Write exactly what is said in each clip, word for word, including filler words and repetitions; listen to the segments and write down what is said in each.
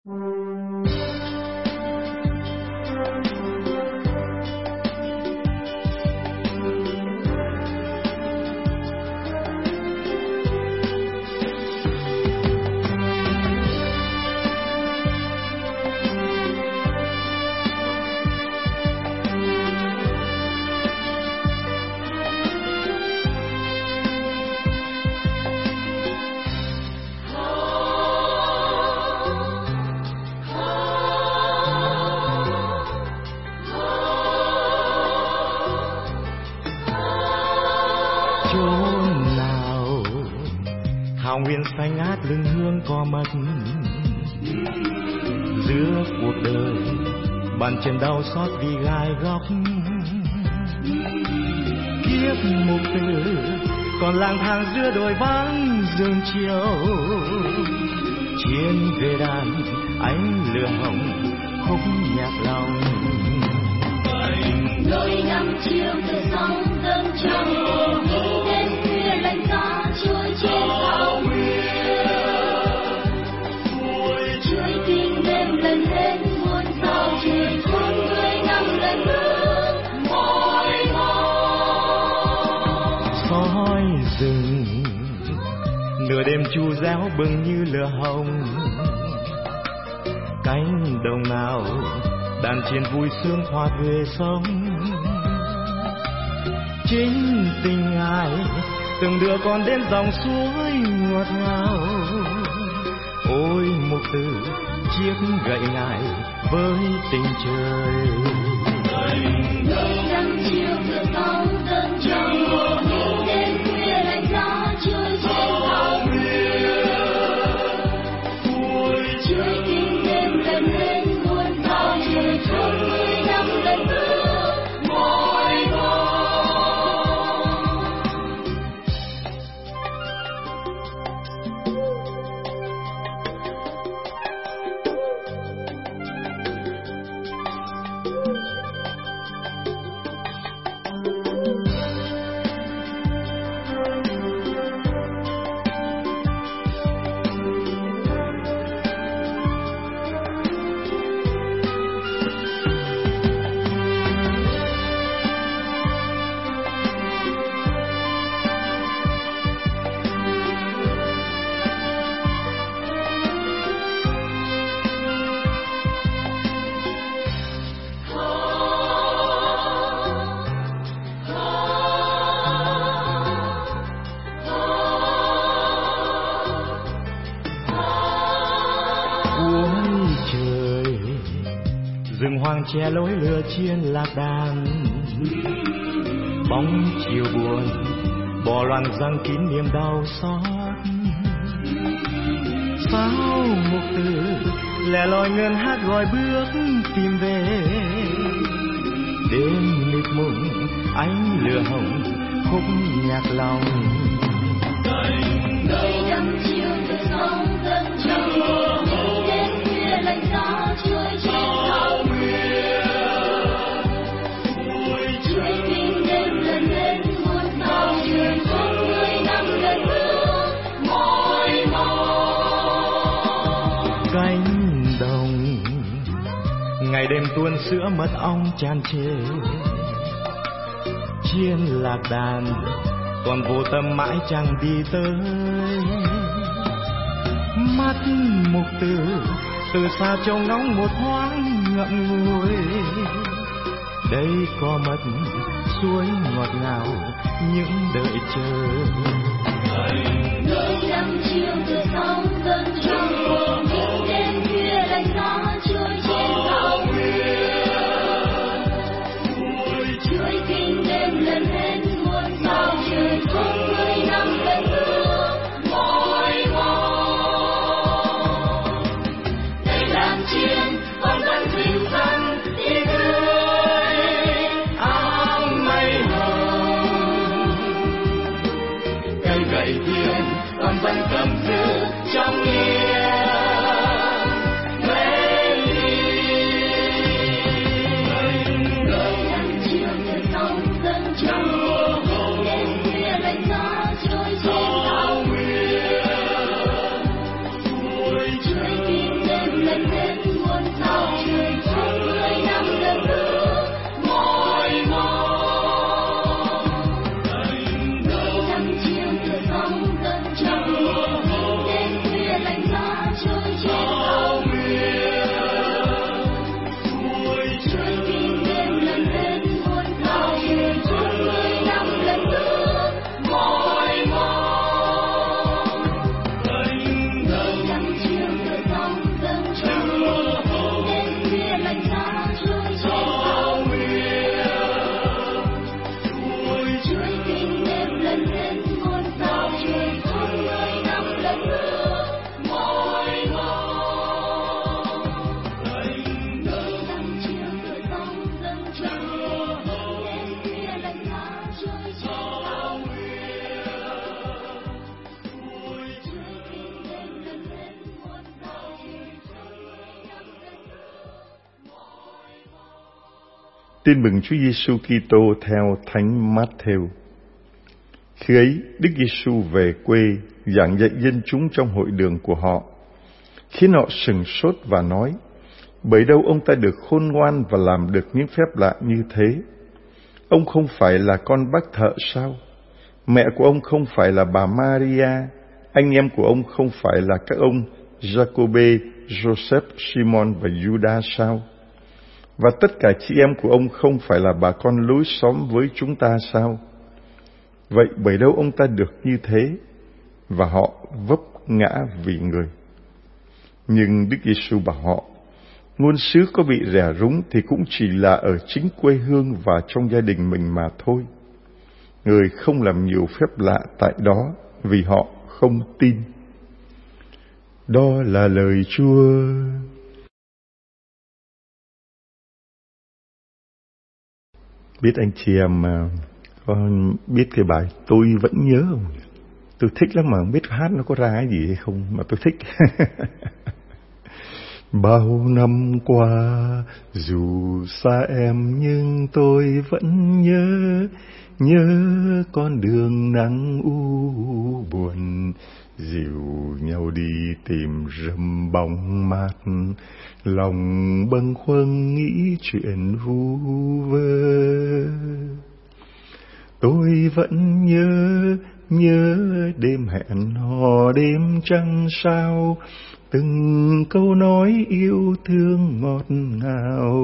Chốn nào thảo nguyên xanh ngát lưng hương có mất, giữa cuộc đời bàn chân đau xót vì gai góc. Kiếp mục tử còn lang thang giữa đồi vắng rừng chiều, chiến về đàn ánh lửa hồng khúc nhạc lòng. Đôi năm chiều từ sóng dâng trăng, nghĩ đến khuya lạnh giá trôi trên thảo nguyên. Chuỗi kinh đêm lần hết muôn sao trời chốn người năm lần bước mỏi mòn. Sói rừng nửa đêm chu réo bừng như lửa hồng, cánh đồng nào đàn chiên vui sướng hòa về sống. Chính tình ngài từng đưa con đến dòng suối ngọt ngào. Ôi mục tử chiếc gậy ngài với tình trời. Đôi năm chiều từ sóng dâng trăng, nghĩ đến khuya lạnh giá trôi trên thảo nguyên. Chuỗi kinh đêm lần hết muôn sao trời chốn người năm lần bước mỏi mòn. Rừng hoang che lối lừa chiên lạc đàn, bóng chiều buồn bỏ loạn răng kín niềm đau xót. Sao mục tử lẻ loi ngân hát gọi bước tìm về, đêm mịt mùng ánh lửa hồng khúc nhạc lòng. Đôi năm chiều từ sóng dâng trăng, nghĩ đến khuya lạnh giá trôi trên thảo nguyên. Chuỗi kinh đêm lần hết muôn sao trời chốn người năm lần bước mỏi mòn. Cánh đồng ngày đêm tuôn sữa mật ong tràn trề, chiên lạc đàn còn vô tâm mãi chẳng đi tới. Mắt mục tử từ xa trông ngóng một thoáng ngậm ngùi, đây có mất suối ngọt ngào những đợi chờ. Đôi năm chiều từ sóng dâng trăng, nghĩ đến khuya lạnh giá trôi trên thảo nguyên. Chuỗi kinh đêm lần hết muôn sao trời chốn người năm lần bước mỏi mòn. Đây đàn chiên còn vẫn xinh xắn đi tươi áng mây hồng, cây gậy thiên Tin mừng Chúa Giêsu Kitô theo Thánh Matthew. Khi ấy, Đức Giêsu về quê giảng dạy dân chúng trong hội đường của họ, khiến họ sửng sốt và nói: bởi đâu ông ta được khôn ngoan và làm được những phép lạ như thế? Ông không phải là con bác thợ sao? Mẹ của ông không phải là bà Maria? Anh em của ông không phải là các ông Giacôbê, Joseph, Simon và Judas sao? Và tất cả chị em của ông không phải là bà con lối xóm với chúng ta sao? Vậy bởi đâu ông ta được như thế? Và họ vấp ngã vì người. Nhưng Đức Giêsu bảo họ: ngôn sứ có bị rẻ rúng thì cũng chỉ là ở chính quê hương và trong gia đình mình mà thôi. Người không làm nhiều phép lạ tại đó vì họ không tin. Đó là lời Chúa. Biết anh chị em có biết cái bài Tôi Vẫn Nhớ không? Tôi thích lắm mà không biết hát nó có ra cái gì hay không mà tôi thích. Bao năm qua dù xa em nhưng tôi vẫn nhớ, nhớ con đường nắng u buồn, dìu nhau đi tìm râm bóng mát, lòng bâng khuâng nghĩ chuyện vu vơ. Tôi vẫn nhớ, nhớ đêm hẹn hò đêm trăng sao, từng câu nói yêu thương ngọt ngào.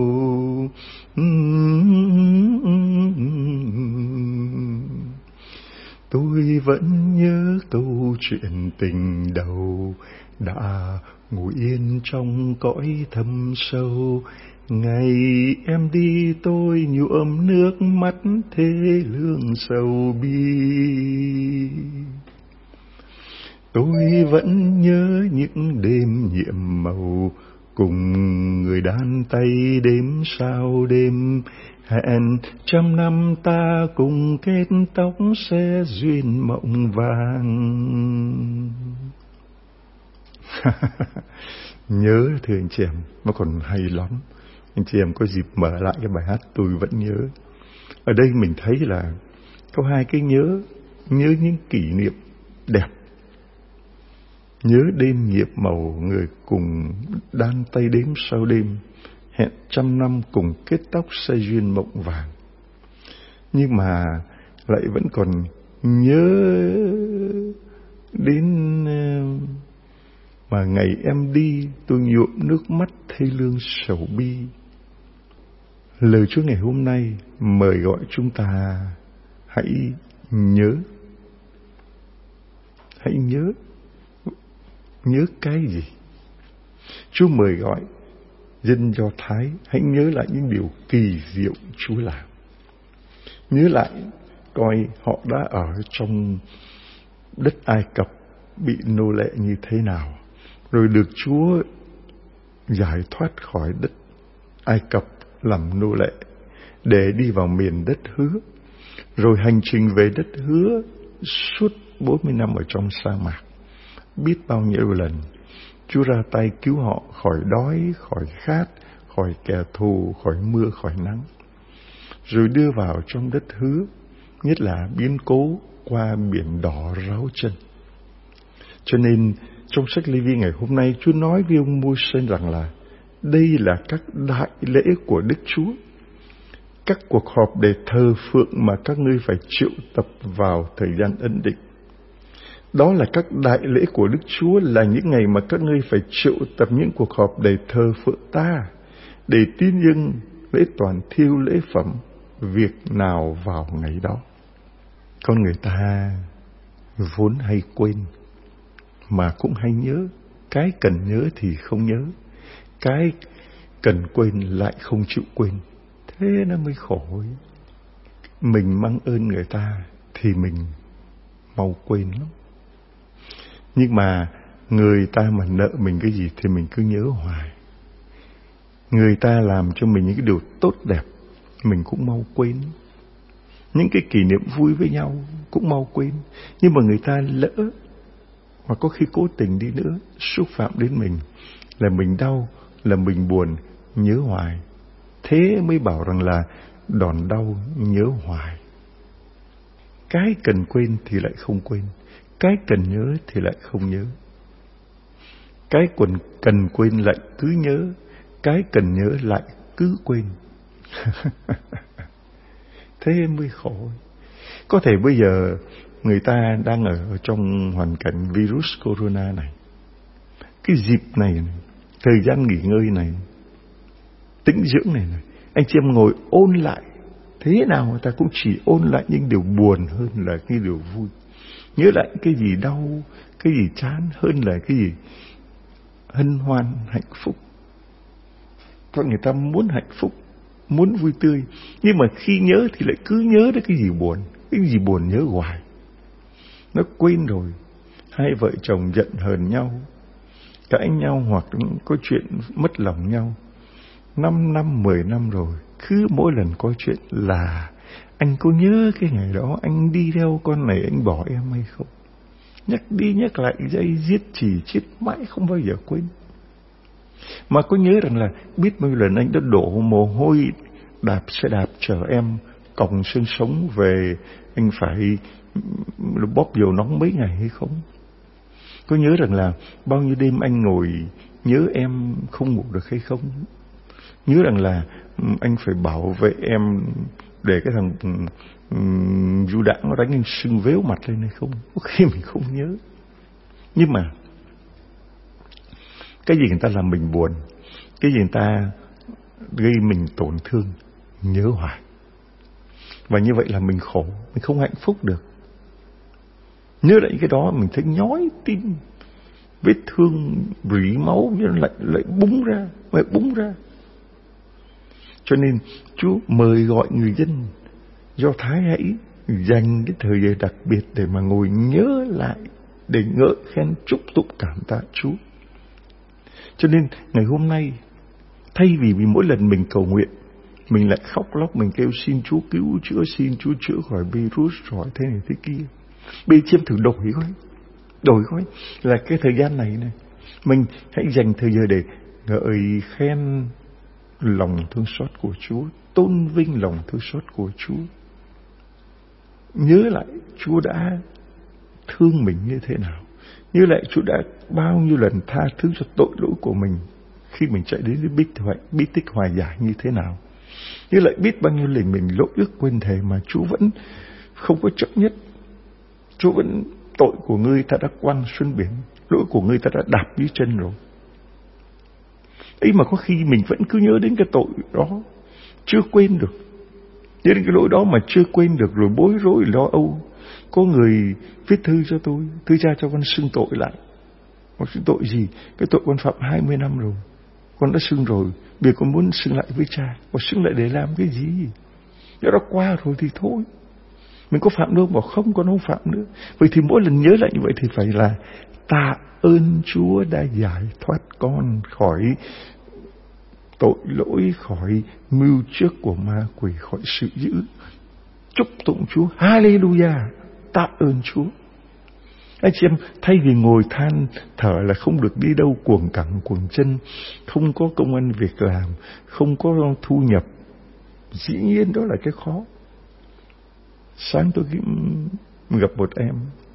Tôi vẫn nhớ câu chuyện tình đầu đã ngủ yên trong cõi thâm sâu. Ngày em đi tôi nhuộm nước mắt thế lương sầu bi. Tôi vẫn nhớ những đêm nhiệm màu cùng người đan tay đếm sao đêm, hẹn trăm năm ta cùng kết tóc sẽ duyên mộng vàng. Nhớ thưa anh chị em, nó còn hay lắm. Anh chị em có dịp mở lại cái bài hát Tôi Vẫn Nhớ. Ở đây mình thấy là có hai cái nhớ. Nhớ những kỷ niệm đẹp, nhớ đêm nhiệm màu người cùng đan tay đếm sau đêm, hẹn trăm năm cùng kết tóc sẽ duyên mộng vàng. Nhưng mà lại vẫn còn nhớ đến mà ngày em đi tôi nhuộm nước mắt thê lương sầu bi. Lời Chúa ngày hôm nay mời gọi chúng ta hãy nhớ. Hãy nhớ. Nhớ cái gì? Chúa mời gọi dân Do Thái hãy nhớ lại những điều kỳ diệu Chúa làm. Nhớ lại coi họ đã ở trong đất Ai Cập bị nô lệ như thế nào, rồi được Chúa giải thoát khỏi đất Ai Cập làm nô lệ để đi vào miền đất hứa, rồi hành trình về đất hứa suốt bốn mươi năm ở trong sa mạc. Biết bao nhiêu lần Chúa ra tay cứu họ khỏi đói, khỏi khát, khỏi kẻ thù, khỏi mưa, khỏi nắng, rồi đưa vào trong đất hứa, nhất là biến cố qua biển đỏ ráo chân. Cho nên trong sách Lê-vi ngày hôm nay, Chúa nói với ông Môi-se rằng là đây là các đại lễ của Đức Chúa, các cuộc họp để thờ phượng mà các ngươi phải triệu tập vào thời gian ấn định. Đó là các đại lễ của Đức Chúa, là những ngày mà các ngươi phải triệu tập những cuộc họp để thờ phượng ta, để tín dâng lễ toàn thiêu, lễ phẩm, việc nào vào ngày đó. Con người ta vốn hay quên, mà cũng hay nhớ. Cái cần nhớ thì không nhớ, cái cần quên lại không chịu quên. Thế nó mới khổ ấy. Mình mang ơn người ta thì mình mau quên lắm. Nhưng mà người ta mà nợ mình cái gì thì mình cứ nhớ hoài. Người ta làm cho mình những cái điều tốt đẹp mình cũng mau quên. Những cái kỷ niệm vui với nhau cũng mau quên. Nhưng mà người ta lỡ, hoặc có khi cố tình đi nữa, xúc phạm đến mình, là mình đau, là mình buồn, nhớ hoài, Thế mới bảo rằng là đòn đau nhớ hoài. Cái cần quên thì lại không quên, cái cần nhớ thì lại không nhớ. Cái cần, cần quên lại cứ nhớ, cái cần nhớ lại cứ quên. Thế mới khổ. Có thể bây giờ người ta đang ở trong hoàn cảnh virus corona này, cái dịp này, này thời gian nghỉ ngơi này, tĩnh dưỡng này, này anh chị em ngồi ôn lại. Thế nào người ta cũng chỉ ôn lại những điều buồn hơn là cái điều vui. Nhớ lại cái gì đau, cái gì chán hơn là cái gì hân hoan, hạnh phúc. Con người ta muốn hạnh phúc, muốn vui tươi, nhưng mà khi nhớ thì lại cứ nhớ đến cái gì buồn. Cái gì buồn nhớ hoài. Nó quên rồi. Hai vợ chồng giận hờn nhau, cãi nhau hoặc có chuyện mất lòng nhau, năm năm, mười năm rồi, cứ mỗi lần có chuyện là anh có nhớ cái ngày đó anh đi theo con này anh bỏ em hay không? Nhắc đi nhắc lại dây giết chỉ chết mãi không bao giờ quên. Mà có nhớ rằng là biết bao nhiêu lần anh đã đổ mồ hôi đạp xe đạp chở em còng xương sống về, anh phải bóp dầu nóng mấy ngày hay không? Có nhớ rằng là bao nhiêu đêm anh ngồi nhớ em không ngủ được hay không? Nhớ rằng là anh phải bảo vệ em để cái thằng um, du đãng nó đánh anh sưng vếu mặt lên hay không? Có khi mình không nhớ. Nhưng mà cái gì người ta làm mình buồn, cái gì người ta gây mình tổn thương, nhớ hoài. Và như vậy là mình khổ, mình không hạnh phúc được. Nhớ lại cái đó mình thấy nhói tim, vết thương rỉ máu lại lại búng ra, lại búng ra. Cho nên Chúa mời gọi người dân Do Thái hãy dành cái thời gian đặc biệt để mà ngồi nhớ lại, để ngợi khen chúc tụng cảm tạ Chúa. Cho nên ngày hôm nay, thay vì vì mỗi lần mình cầu nguyện, mình lại khóc lóc, mình kêu xin Chúa cứu chữa, xin Chúa chữa khỏi virus, khỏi thế này thế kia, bây chiêm thử đổi coi, đổi coi là cái thời gian này này, mình hãy dành thời giờ để ngợi khen lòng thương xót của Chúa, tôn vinh lòng thương xót của Chúa. Nhớ lại Chúa đã thương mình như thế nào, nhớ lại Chúa đã bao nhiêu lần tha thứ cho tội lỗi của mình khi mình chạy đến với bí tích hòa giải như thế nào. Như lại biết bao nhiêu lần mình lỗi ước quên thề mà Chúa vẫn không có chấp nhất. Chúa vẫn, tội của ngươi ta đã quăng xuống biển, lỗi của ngươi ta đã đạp dưới chân rồi. Ấy mà có khi mình vẫn cứ nhớ đến cái tội đó, chưa quên được. Nhớ đến cái lỗi đó mà chưa quên được, rồi bối rối lo âu. Có người viết thư cho tôi, thư cha cho con xưng tội lại. Con xưng tội gì? Cái tội con phạm hai mươi năm rồi, con đã xưng rồi, bây giờ con muốn xưng lại với cha. Con xưng lại để làm cái gì? Nếu đó qua rồi thì thôi. Mình có phạm đâu, bảo không, con không phạm nữa. Vậy thì mỗi lần nhớ lại như vậy thì phải là tạ ơn Chúa đã giải thoát con khỏi tội lỗi, khỏi mưu trước của ma quỷ, khỏi sự dữ. Chúc tụng Chúa, Hallelujah, tạ ơn Chúa. Anh chị em, thay vì ngồi than thở là không được đi đâu, cuồng cẳng cuồng chân, không có công ăn việc làm, không có thu nhập, dĩ nhiên đó là cái khó. Sáng tôi gặp một em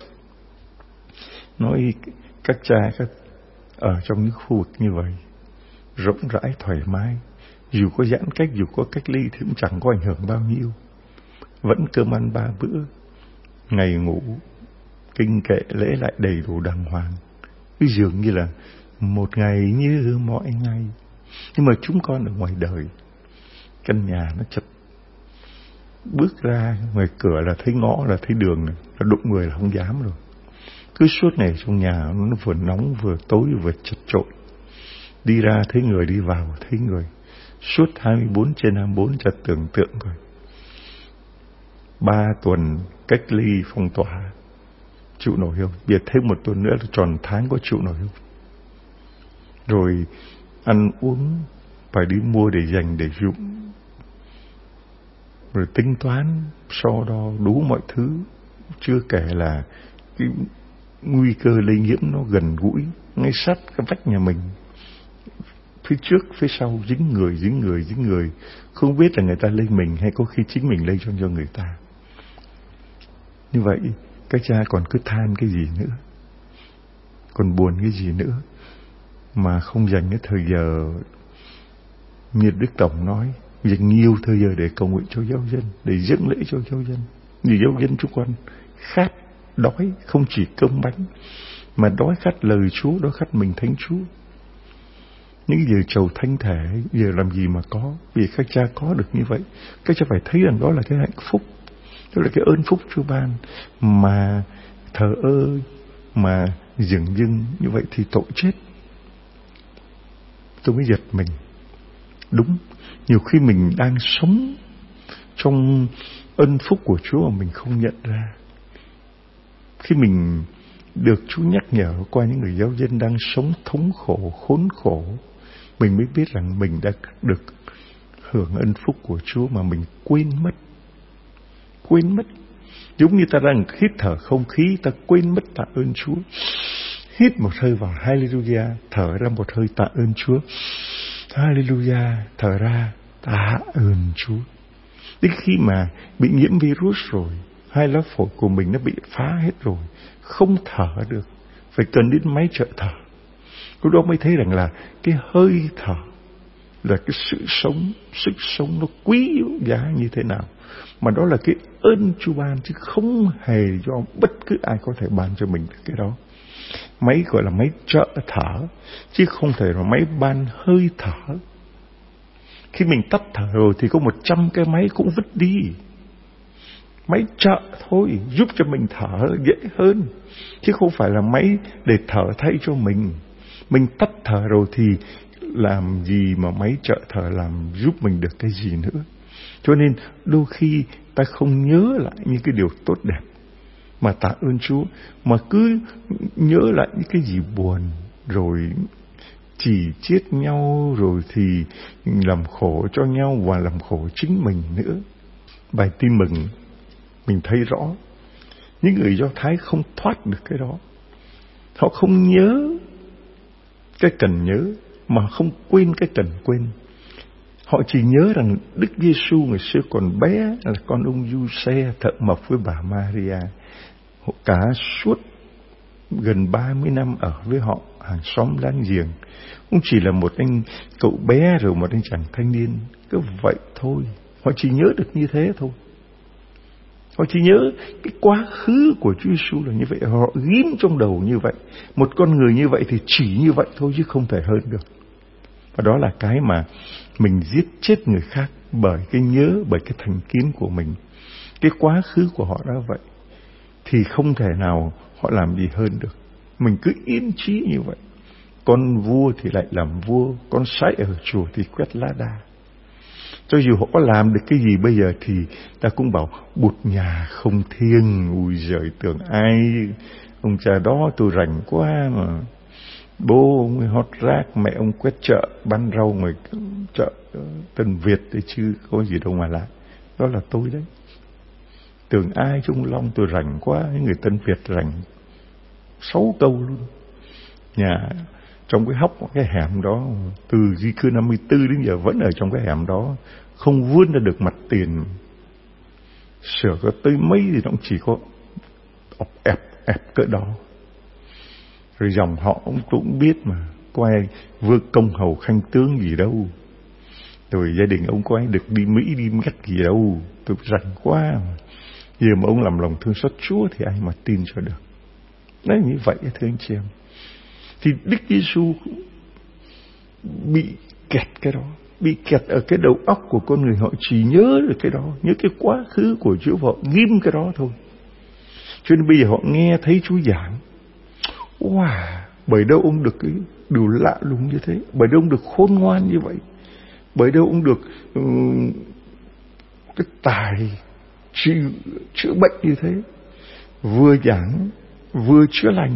nói các cha các ở trong những khu vực như vậy rộng rãi thoải mái, dù có giãn cách, dù có cách ly thì cũng chẳng có ảnh hưởng bao nhiêu, vẫn cơm ăn ba bữa, ngày ngủ, kinh kệ lễ lại đầy đủ đàng hoàng, cứ dường như là một ngày như mọi ngày. Nhưng mà chúng con ở ngoài đời, căn nhà nó chật, bước ra ngoài cửa là thấy ngõ, là thấy đường, là đụng người là không dám rồi. Cứ suốt ngày trong nhà nó vừa nóng vừa tối vừa chật chội. Đi ra thấy người, đi vào thấy người. Suốt hai mươi bốn trên hai mươi bốn chợt tưởng tượng rồi. Ba tuần cách ly phong tỏa, chịu nổi không? Biệt thêm một tuần nữa là tròn tháng, có chịu nổi không? Rồi ăn uống phải đi mua để dành để dụng, rồi tính toán so đo đủ mọi thứ, chưa kể là cái nguy cơ lây nhiễm nó gần gũi ngay sát cái vách nhà mình. phía trước, phía sau, dính người, dính người, dính người. Không biết là người ta lây mình hay có khi chính mình lây cho cho người ta. Như vậy, các cha còn cứ than cái gì nữa? Còn buồn cái gì nữa? Mà không dành cái thời giờ như Đức Tổng nói, dành nhiều thời giờ để cầu nguyện cho giáo dân, để dâng lễ cho giáo dân. Vì giáo dân chúng con khát, đói, không chỉ cơm bánh, mà đói khát lời Chúa, đói khát mình Thánh Chúa. Những giờ chầu thánh thể, giờ làm gì mà có. Vì các cha có được như vậy, các cha phải thấy rằng đó là cái hạnh phúc, đó là cái ơn phúc Chúa ban. Mà thờ ơ, mà dửng dưng như vậy thì tội chết. Tôi mới giật mình. Đúng, nhiều khi mình đang sống trong ân phúc của Chúa mà mình không nhận ra. Khi mình được Chúa nhắc nhở qua những người giáo dân đang sống thống khổ, khốn khổ, mình mới biết rằng mình đã được hưởng ân phúc của Chúa mà mình quên mất. Quên mất. Giống như ta đang hít thở không khí, ta quên mất tạ ơn Chúa. Hít một hơi vào, Hallelujah, thở ra một hơi tạ ơn Chúa. Hallelujah, thở ra tạ ơn Chúa. Đến khi mà bị nhiễm virus rồi, hai lá phổi của mình nó bị phá hết rồi, không thở được, phải cần đến máy trợ thở. Lúc đó mới thấy rằng là cái hơi thở là cái sự sống, sức sống nó quý giá như thế nào. Mà đó là cái ơn Chúa ban, chứ không hề do bất cứ ai có thể ban cho mình cái đó. Máy gọi là máy trợ thở, chứ không thể là máy ban hơi thở. Khi mình tắt thở rồi thì có một trăm cái máy cũng vứt đi. Máy trợ thôi, giúp cho mình thở dễ hơn, chứ không phải là máy để thở thay cho mình. Mình tắt thở rồi thì làm gì mà máy trợ thở làm giúp mình được cái gì nữa. Cho nên đôi khi ta không nhớ lại những cái điều tốt đẹp mà tạ ơn Chúa, mà cứ nhớ lại những cái gì buồn, rồi chỉ chiết nhau, rồi thì làm khổ cho nhau và làm khổ chính mình nữa. Bài tin mừng mình thấy rõ những người Do Thái không thoát được cái đó. Họ không nhớ cái cần nhớ, mà không quên cái cần quên. Họ chỉ nhớ rằng Đức Giêsu ngày xưa còn bé là con ông Giuse thợ mộc với bà Maria. Cả suốt gần ba mươi năm ở với họ, hàng xóm láng giềng. Cũng chỉ là một anh cậu bé rồi một anh chàng thanh niên. Cứ vậy thôi. Họ chỉ nhớ được như thế thôi. Họ chỉ nhớ cái quá khứ của Chúa Giêsu là như vậy. Họ ghim trong đầu như vậy. Một con người như vậy thì chỉ như vậy thôi, chứ không thể hơn được. Và đó là cái mà mình giết chết người khác bởi cái nhớ, bởi cái thành kiến của mình. Cái quá khứ của họ đã vậy, thì không thể nào họ làm gì hơn được. Mình cứ yên trí như vậy. Con vua thì lại làm vua, con sái ở chùa thì quét lá đa. Cho dù họ có làm được cái gì bây giờ thì ta cũng bảo bụt nhà không thiêng. Ui giời, tưởng ai, ông cha đó tôi rảnh quá mà. Bố ông ấy hót rác, mẹ ông quét chợ, bán rau ngoài chợ Tân Việt đấy, chứ có gì đâu mà làm. Đó là tôi đấy. Tưởng ai Trung Long tôi rảnh quá, những người Tân Việt rảnh sáu câu luôn. Nhà trong cái hốc cái hẻm đó, từ di cư năm mươi tư đến giờ vẫn ở trong cái hẻm đó, không vươn ra được mặt tiền. Sửa có tới mấy thì nó cũng chỉ có ẹp ẹp cỡ đó. Rồi dòng họ ông cũng biết mà, có ai vua công hầu khanh tướng gì đâu. Rồi gia đình ông có ai được đi Mỹ đi Mét gì đâu. Tôi rảnh quá mà. Giờ mà ông làm lòng thương xót Chúa thì ai mà tin cho được. Đấy, như vậy thưa anh chị em. Thì Đức Giêsu bị kẹt cái đó, bị kẹt ở cái đầu óc của con người. Họ chỉ nhớ được cái đó, nhớ cái quá khứ của Chúa, họ ghim cái đó thôi. Cho nên bây giờ họ nghe thấy Chúa giảng, wow, bởi đâu ông được cái điều lạ lùng như thế, bởi đâu ông được khôn ngoan như vậy, bởi đâu ông được um, cái tài chữa, chữa bệnh như thế, vừa giảng vừa chữa lành.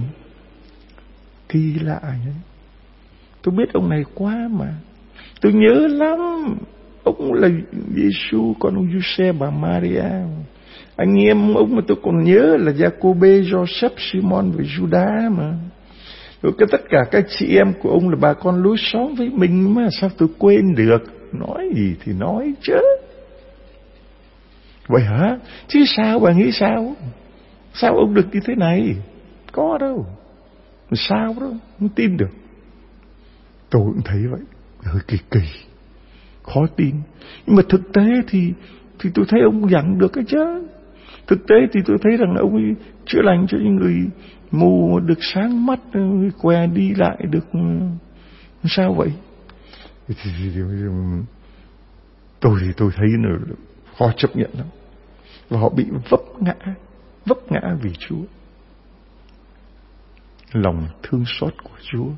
Kỳ lạ nhé. Tôi biết ông này quá mà. Tôi nhớ lắm. Ông là Giêsu, con ông Giuse, bà Maria. Anh em ông mà tôi còn nhớ là Giacôbê, Joseph, Simon và Judas mà. Rồi cái tất cả các chị em của ông là bà con lối xóm với mình mà, sao tôi quên được? Nói gì thì nói chứ. Vậy hả? Chứ sao, bà nghĩ sao? Sao ông được như thế này? Có đâu. Sao đâu, không tin được. Tôi cũng thấy vậy, hơi kỳ kỳ, khó tin. Nhưng mà thực tế thì thì tôi thấy ông dặn được cái chứ. Thực tế thì tôi thấy rằng ông ấy chữa lành cho những người mù được sáng mắt, què đi lại được. Sao vậy? Thì, thì, thì, thì, tôi thì tôi thấy là khó chấp nhận lắm. Và họ bị vấp ngã, vấp ngã vì Chúa. Lòng thương xót của Chúa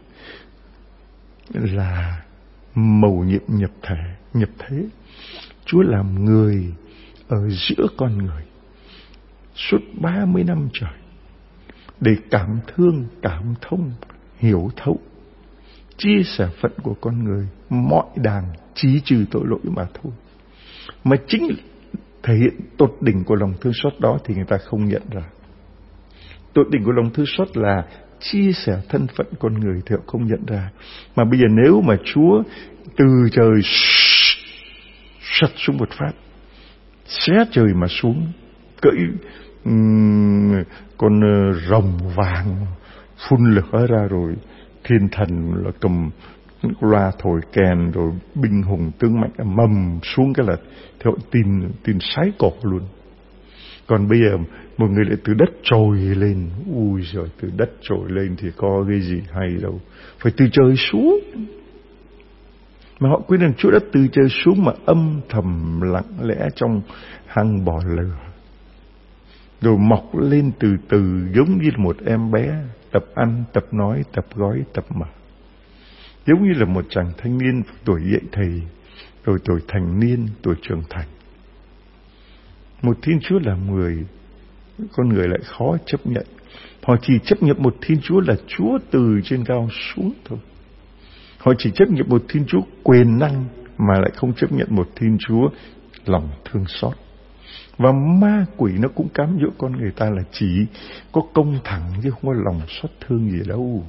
là mầu nhiệm nhập thể, nhập thế. Chúa làm người ở giữa con người suốt ba mươi năm trời để cảm thương, cảm thông, hiểu thấu, chia sẻ phận của con người, mọi đàng chí trừ tội lỗi mà thôi. Mà chính thể hiện tột đỉnh của lòng thương xót đó thì người ta không nhận ra. Tột đỉnh của lòng thương xót là chia sẻ thân phận con người thì họ không nhận ra. Mà bây giờ nếu mà Chúa từ trời sật xuống một phát, xé trời mà xuống, cởi um, con rồng vàng phun lửa ra, rồi thiên thần là cầm loa thổi kèn, rồi binh hùng tướng mạnh mầm xuống cái là theo tin tin sái cỏ luôn. Còn bây giờ một người lại từ đất trồi lên, ui giời, từ đất trồi lên thì có cái gì hay đâu, phải từ trời xuống. Mà họ quên rằng Chúa đã từ trời xuống mà âm thầm lặng lẽ trong hang bò lửa, rồi mọc lên từ từ giống như một em bé, tập ăn, tập nói, tập gói, tập mở. Giống như là một chàng thanh niên tuổi dậy thì, rồi tuổi thành niên, tuổi trưởng thành. Một Thiên Chúa làm người, con người lại khó chấp nhận. Họ chỉ chấp nhận một Thiên Chúa là Chúa từ trên cao xuống thôi. Họ chỉ chấp nhận một Thiên Chúa quyền năng, mà lại không chấp nhận một Thiên Chúa lòng thương xót. Và ma quỷ nó cũng cám dỗ con người ta là chỉ có công thẳng chứ không có lòng xót thương gì đâu.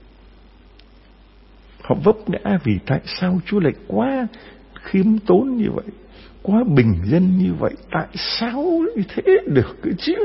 Họ vấp ngã vì tại sao Chúa lại quá khiêm tốn như vậy, quá bình dân như vậy? Tại sao lại thế được cái chứ?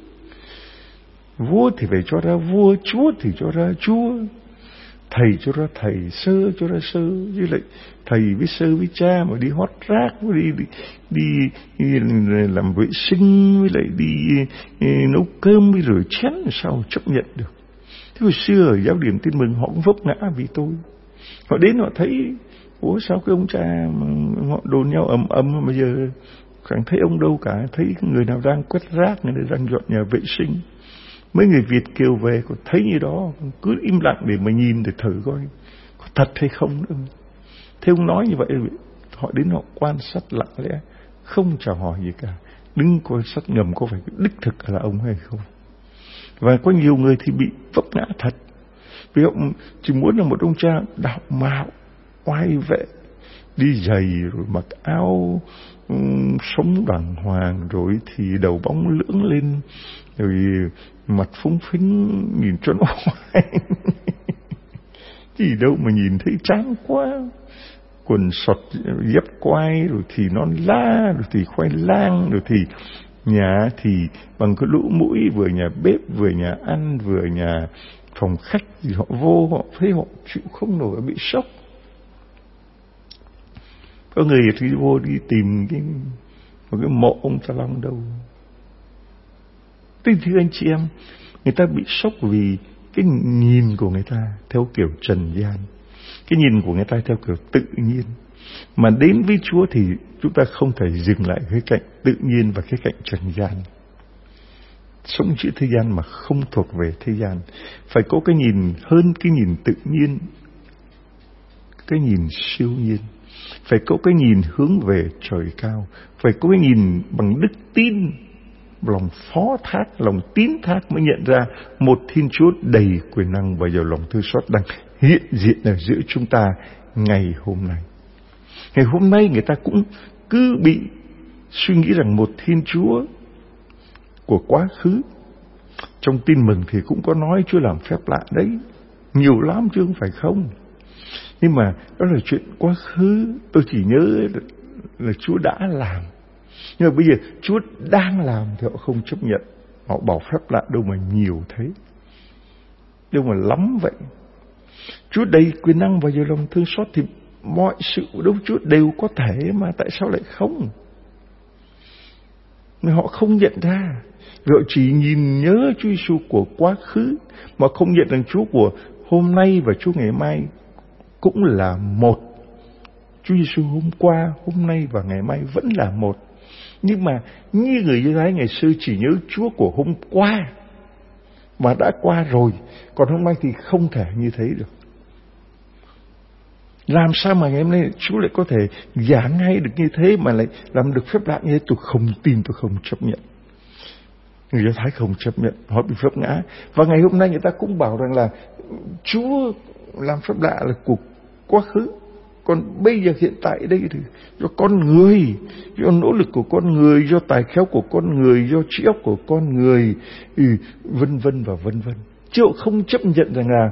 Vua thì phải cho ra vua, Chúa thì cho ra Chúa, thầy cho ra thầy, sơ cho ra sơ. Chứ lại thầy với sơ với cha mà đi hót rác, đi đi, đi đi làm vệ sinh, với lại đi, đi nấu cơm với rửa chén, sao chấp nhận được? Thế hồi xưa ở giáo điểm Tin Mừng họ cũng vấp ngã vì tôi. Họ đến họ thấy, ủa sao cái ông cha mà họ đồn nhau ầm ầm mà bây giờ chẳng thấy ông đâu cả. Thấy người nào đang quét rác, người nào đang dọn nhà vệ sinh. Mấy người Việt kiều về còn thấy như đó, cứ im lặng để mà nhìn, để thử coi có thật hay không nữa. Thế ông nói như vậy, họ đến họ quan sát lặng lẽ, không chào hỏi gì cả, đứng quan sát ngầm có phải đích thực là ông hay không. Và có nhiều người thì bị vấp ngã thật, vì họ chỉ muốn là một ông cha đạo mạo, oai vệ, đi giày rồi mặc áo um, sống đàng hoàng, rồi thì đầu bóng lưỡng lên, rồi mặt phúng phính nhìn cho nó oai. Gì đâu mà nhìn thấy chán quá. Quần sọt dép quai, rồi thì non lá, rồi thì khoai lang, rồi thì nhà thì bằng cái lỗ mũi, vừa nhà bếp, vừa nhà ăn, vừa nhà phòng khách. Thì họ vô, họ thấy họ chịu không nổi, bị sốc. Có người thì vô đi tìm cái, một cái mộ ông Ta Long đâu. Thế thưa anh chị em, người ta bị sốc vì cái nhìn của người ta theo kiểu trần gian, cái nhìn của người ta theo kiểu tự nhiên. Mà đến với Chúa thì chúng ta không thể dừng lại cái cạnh tự nhiên và cái cạnh trần gian. Sống giữa thế gian mà không thuộc về thế gian, phải có cái nhìn hơn cái nhìn tự nhiên, cái nhìn siêu nhiên. Phải có cái nhìn hướng về trời cao, phải có cái nhìn bằng đức tin, lòng phó thác, lòng tín thác, mới nhận ra một Thiên Chúa đầy quyền năng và giàu lòng thương xót đang hiện diện ở giữa chúng ta ngày hôm nay. Ngày hôm nay người ta cũng cứ bị suy nghĩ rằng một Thiên Chúa của quá khứ. Trong Tin Mừng thì cũng có nói Chúa làm phép lạ đấy, nhiều lắm chứ không phải không. Nhưng mà đó là chuyện quá khứ. Tôi chỉ nhớ là, là Chúa đã làm. Nhưng mà bây giờ Chúa đang làm thì họ không chấp nhận. Họ bảo phép lạ đâu mà nhiều thế, đâu mà lắm vậy. Chúa đầy quyền năng và nhiều lòng thương xót thì mọi sự đâu Chúa đều có thể, mà tại sao lại không? Mà họ không nhận ra. Họ chỉ nhìn nhớ Chúa Giêsu của quá khứ mà không nhận rằng Chúa của hôm nay và Chúa ngày mai cũng là một. Chúa Giêsu hôm qua, hôm nay và ngày mai vẫn là một. Nhưng mà như người Do Thái ngày xưa chỉ nhớ Chúa của hôm qua mà đã qua rồi, còn hôm nay thì không thể như thế được. Làm sao mà ngày hôm nay Chúa lại có thể giảng hay được như thế mà lại làm được phép lạ như thế? Tôi không tin, tôi không chấp nhận. Người Do Thái không chấp nhận, họ bị vấp ngã. Và ngày hôm nay người ta cũng bảo rằng là Chúa làm phép lạ là của quá khứ, còn bây giờ hiện tại đây thì do con người, do nỗ lực của con người, do tài khéo của con người, do trí óc của con người, ừ, vân vân và vân vân. Chứ họ không chấp nhận rằng là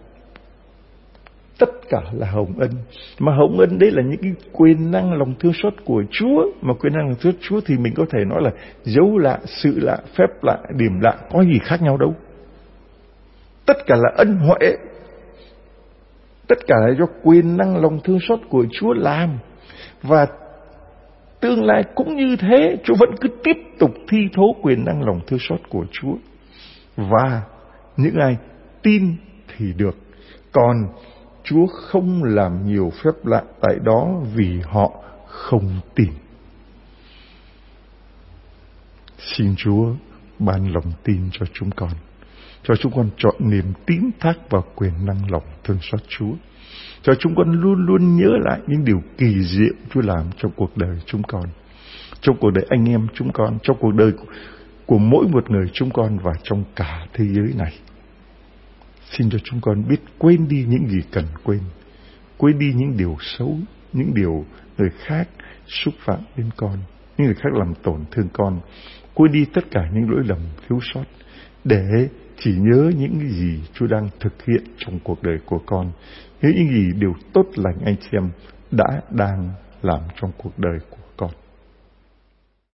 tất cả là hồng ân. Mà hồng ân đấy là những cái quyền năng lòng thương xót của Chúa. Mà quyền năng lòng thương xót Chúa thì mình có thể nói là dấu lạ, sự lạ, phép lạ, điểm lạ, có gì khác nhau đâu. Tất cả là ân huệ. Tất cả là do quyền năng lòng thương xót của Chúa làm. Và tương lai cũng như thế, Chúa vẫn cứ tiếp tục thi thố quyền năng lòng thương xót của Chúa. Và những ai tin thì được. Còn Chúa không làm nhiều phép lạ tại đó vì họ không tin. Xin Chúa ban lòng tin cho chúng con, cho chúng con chọn niềm tín thác vào quyền năng lòng thương xót Chúa, cho chúng con luôn luôn nhớ lại những điều kỳ diệu Chúa làm trong cuộc đời chúng con, trong cuộc đời anh em chúng con, trong cuộc đời của mỗi một người chúng con và trong cả thế giới này. Xin cho chúng con biết quên đi những gì cần quên, quên đi những điều xấu, những điều người khác xúc phạm đến con, những người khác làm tổn thương con, quên đi tất cả những lỗi lầm thiếu sót, để chỉ nhớ những cái gì Chúa đang thực hiện trong cuộc đời của con, nhớ những gì điều tốt lành anh chị em đã đang làm trong cuộc đời của